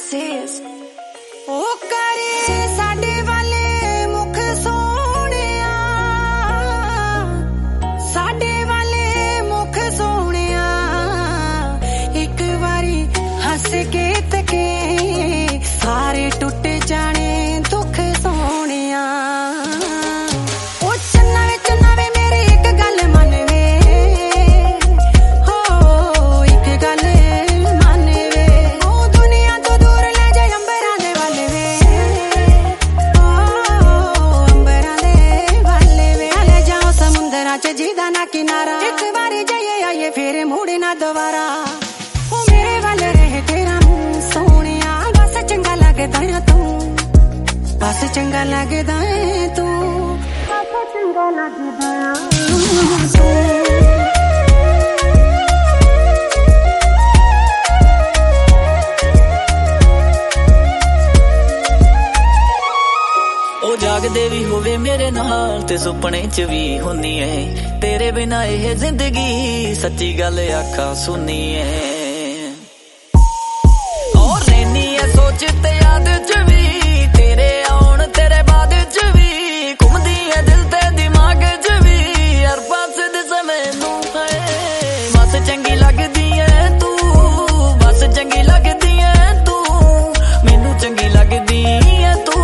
Sis ओ करे साडे वाले मुख सोहणिया, साडे वाले मुख सोहणिया, एक बारी हस के तके सारे टुट जाने दुख सोहणिया। ओ चन्ना वे मेरे एक गल मन वे, हो एक गल मन वे, ओ दुनिया तो दूर ले जाए अंबरां दे वल वे, ओ अंबरां दे वल वे, ले जाओ समुंदरां च जिहदा ना किनारा, एक बारी जाइए आइए फिर मुड़े ना दोबारा। ओ मेरे वल रहे तेरा मुंह सोहणिया, बस चंगा लगदा है तू, बस चंगा लगदा है तू, बस चंगा लगदा है। ओ जागदे भी होवे मेरे नाल ते सुपने च भी हुन्नी ऐ, तेरे बिना ये जिंदगी सच्ची गल आखा सुनी ऐ। और रहनी है सोच ते याद च भी, तेरे आउण तेरे बाद च भी, घुमदी है दिल ते दिमाग च भी, हर पासे दिस मैनू है, बस चंगी लगदी है तू, बस चंगी लगदी है तू, मैनू चंगी लगदी है तू।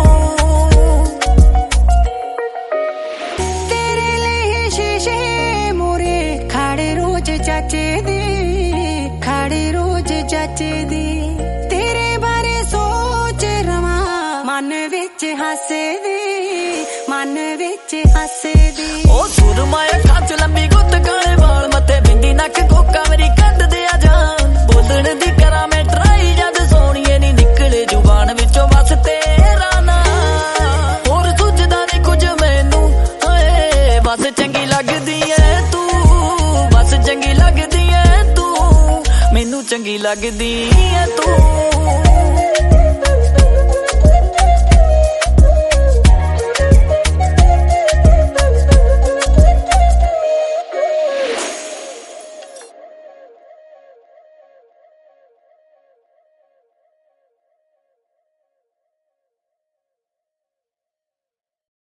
तेरे लिए शीशे मोरे खाड़े रोज चाचे दे, खाड़े रोज चाचे दे, तेरे बारे सोच रवा मन विच हसे दे, मन विच हसे दे। ओ सुरमा अखां च लंबी गुत्त काले वाल, मथे बिंदी नक कोका मेरी कद दे आ जान, बोलण दी करा मैं ट्राई जद सोहणीए नी निकले जुबान विचों बस तेरा नाम, होर सुझदा नी कुछ मैनू हाए, बस चंगी लगदी ऐ तू, बस चंगी लगदी ऐ तू, मैनू चंगी लगदी ऐ तू।